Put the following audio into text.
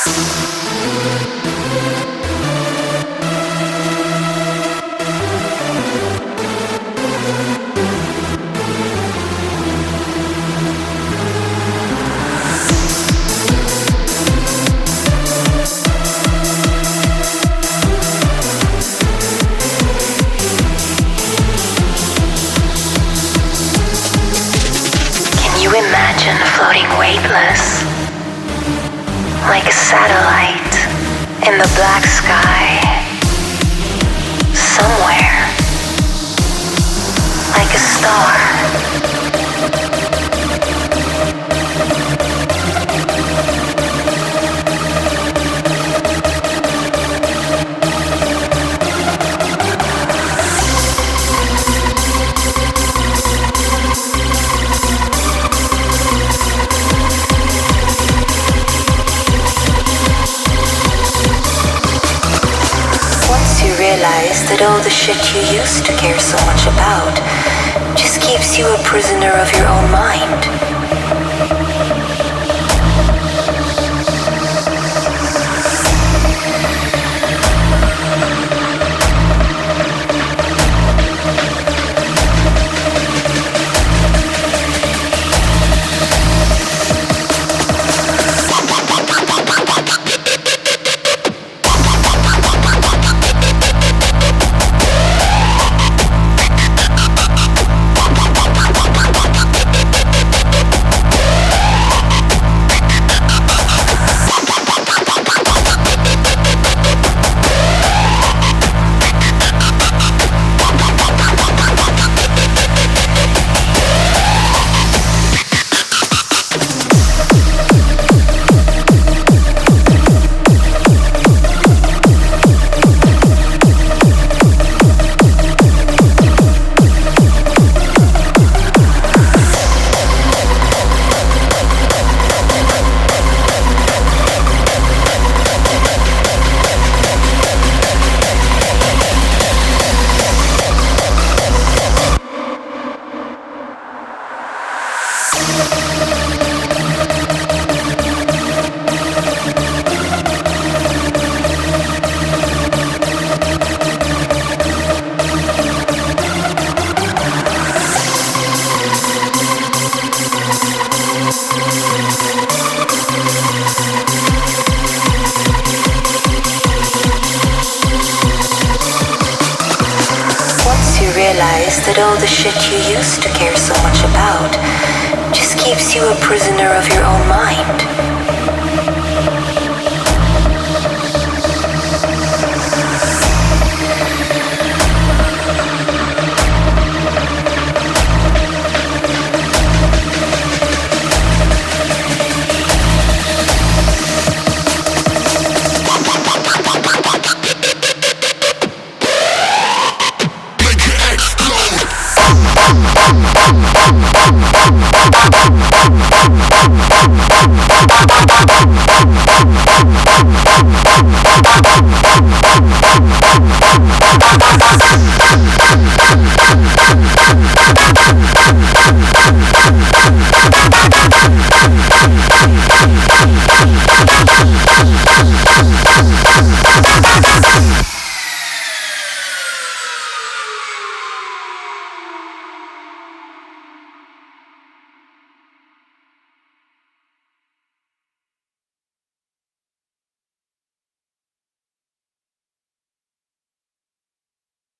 Imagine floating weightless, like a satellite in the black sky, somewhere, like a star. Realize that all the shit you used to care so much about just keeps you a prisoner of your own mind. Realize that all the shit you used to care so much about just keeps you a prisoner of your own mind.